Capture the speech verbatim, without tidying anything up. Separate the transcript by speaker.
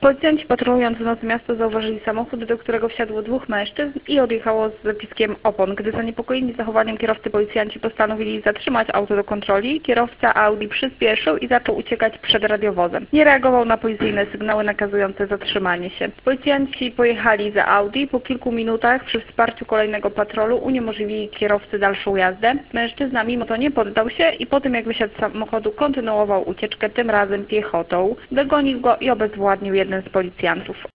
Speaker 1: Policjanci patrolując w nocy miasto zauważyli samochód, do którego wsiadło dwóch mężczyzn i odjechało z piskiem opon. Gdy zaniepokojeni zachowaniem kierowcy, policjanci postanowili zatrzymać auto do kontroli. Kierowca Audi przyspieszył i zaczął uciekać przed radiowozem. Nie reagował na policyjne sygnały nakazujące zatrzymanie się. Policjanci pojechali za Audi. Po kilku minutach przy wsparciu kolejnego patrolu uniemożliwili kierowcy dalszą jazdę. Mężczyzna mimo to nie poddał się i po tym jak wysiadł z samochodu kontynuował ucieczkę, tym razem piechotą. Dogonił go i obezwładnił jeden z policjantów.